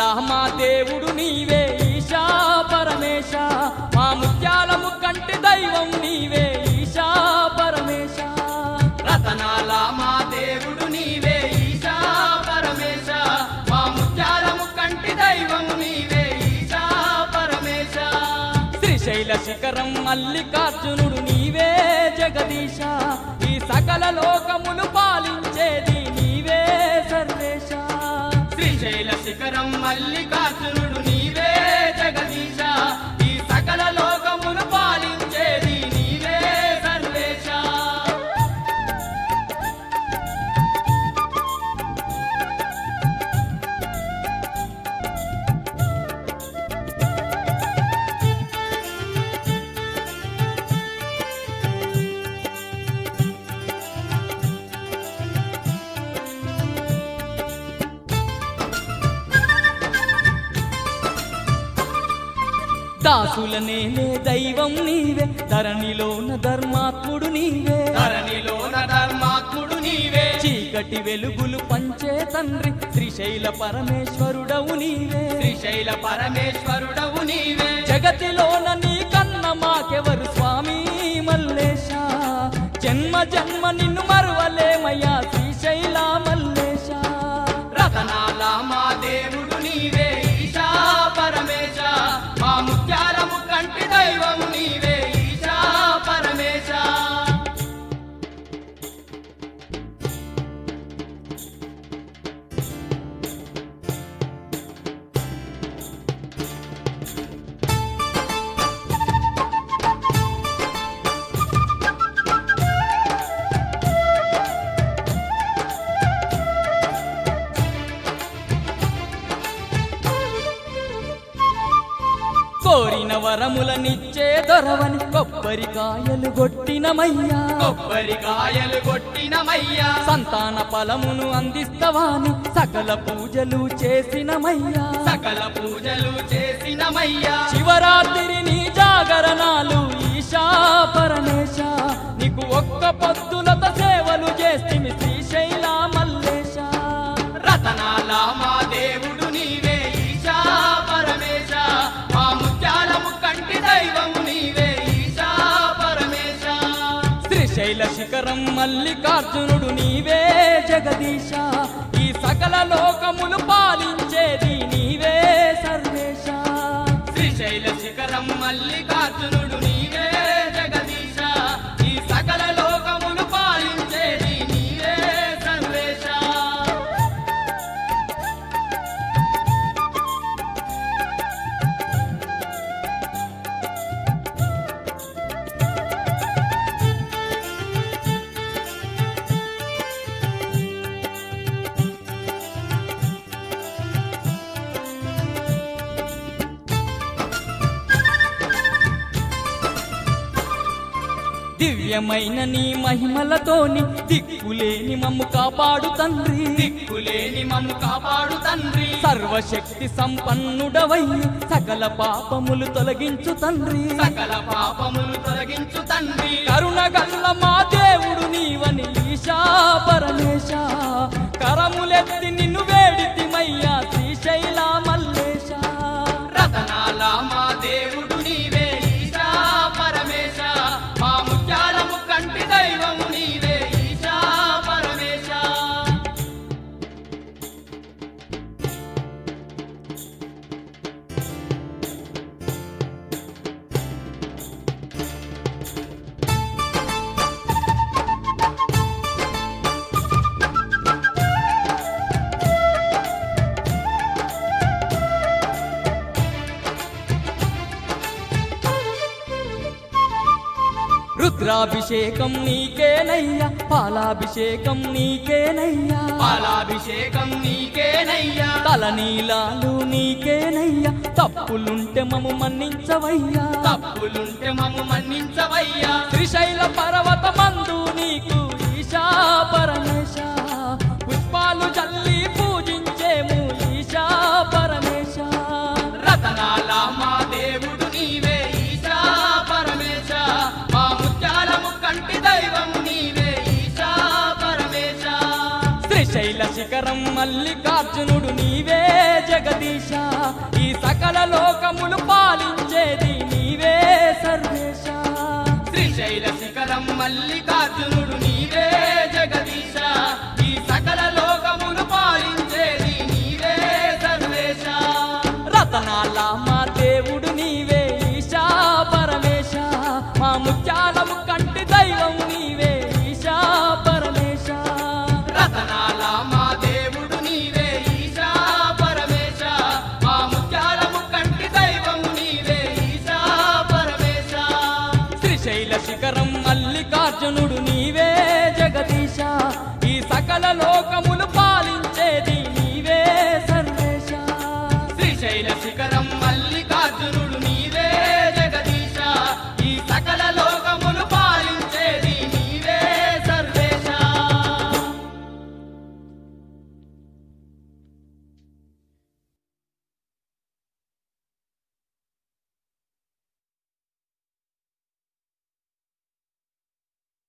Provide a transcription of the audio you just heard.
మా దేవుడు నీవే ఈశా పరమేశ మా ముత్యాలము కంటి దైవం నీవే ఈశా పరమేశ రతనాల మా దేవుడు నీవే ఈశా పరమేశ మా ముత్యాలము కంటి దైవం నీవే ఈశా పరమేశ శ్రీశైల శిఖరం మల్లికార్జునుడు నీవే జగదీశ ఈ సకల లోకములు పాలించేది నీవే సర్వేశ శ్రీశైల శిఖరం మల్లికార్జునుడు నీవే జగదీశ ఈ సకల లోకములు పాలించేది నీవే సర్వేశ దాసులనేలే దైవం నీవే ధరణిలోన ధర్మాత్ముడు నీవే ధరణిలోన ధర్మాత్ముడు నీవే చీకటి వెలుగులు పంచే తండ్రి శ్రీశైల పరమేశ్వరుడవు నీవే శ్రీశైల పరమేశ్వరుడవు నీవే జగతిలోన నీ కన్న మాకెవరు స్వామి మల్లేశ జన్మ జన్మ నిన్ను మరువలేమయ్యా శ్రీశైల మల్లేశ రతనాల మా దేవుడు నీవే ఈశా పరమేశ మా ముత్యాలము కంటి దైవం నీవే ఈశా పరమేశ కోరిన వరములనిచ్చే దొరవని కొబ్బరికాయలు కొట్టినమయ్యా కొబ్బరికాయలు కొట్టినమయ్యా సంతాన ఫలమును అందిస్తవాని సకల పూజలు చేసినమయ్యా సకల పూజలు చేసినమయ్యా శివరాత్రి నీ జాగరణాలు ఈశా పరమేశ నీకు ఒక్క పొద్దులత సేవలు చేస్తిమి శ్రీశైల మల్లేశ రతనాల మా దేవుడు నీవే ఈశా పరమేశ మా ముత్యాలము కంటి దైవం నీవే ఈశా పరమేశ శ్రీశైల శిఖరం మల్లికార్జునుడు నీవే జగదీశ ఈ సకల లోకములు పాలించేది నీవే సర్వేశ శ్రీశైల శిఖరం మల్లికార్జునుడు నీవే జగదీశ ఈ సకల లోకములు పాలించేది నీవే సర్వేశ దివ్యమైన నీ మహిమలతోని దిక్కులేని మమ్ము కాపాడు తండ్రి దిక్కులేని మమ్ము కాపాడు తండ్రి సర్వశక్తి సంపన్నుడవయ్యి సకల పాపములు తొలగించు తండ్రి సకల పాపములు తొలగించు తండ్రి కరుణగల్ల మా దేవుడు నీవని ఈశా పరమేశ కరములెత్తి నిన్ను వేడితిమయ్యా శ్రీశైల మల్లేశ రతనాల మా దేవుడు నీవే ఈశా పరమేశ మా ముత్యాలము కంటి దైవం నీవే ఈశా పరమేశ రుద్రాభిషేకం నీకేనయ్యా పాలాభిషేకం నీకేనయ్యా పాలాభిషేకం నీకేనయ్యా తలనీలాలు నీకేనయ్యా తప్పులుంటే మము మన్నించవయ్యా తప్పులుంటే మమ్ము మన్నించవయ్యా శ్రీశైల పర్వతమందు నీకు ఈశా పరమేశ పుష్పాలు చల్లి పూజించేము ఈశా పరమేశ రతనాల మా దేవుడు నీవే ఈశా పరమేశ మా ముత్యాలము కంటి దైవం నీవే ఈశా పరమేశ శ్రీశైల శిఖరం మల్లికార్జునుడు నీవే జగదీశ ఈ సకల లోకములు పాలించేది నీవే సర్వేశ శ్రీశైల శిఖరం మల్లికార్జునుడు నీవే జగదీశ ఈ సకల లోకములు పాలించేది నీవే సర్వేశ రతనాల మా దేవుడు నీవే ఈశా పరమేశ మా ముత్యాలము కంటి దైవం నీవే ఈశా పరమేశ రతనాల మా దేవుడు నీవే ఈశా పరమేశ మా ముత్యాలము కంటి దైవం నీవే ఈశా పరమేశ శ్రీశైల శిఖరం మల్లికార్జునుడు నీవే జగదీశ ఈ సకల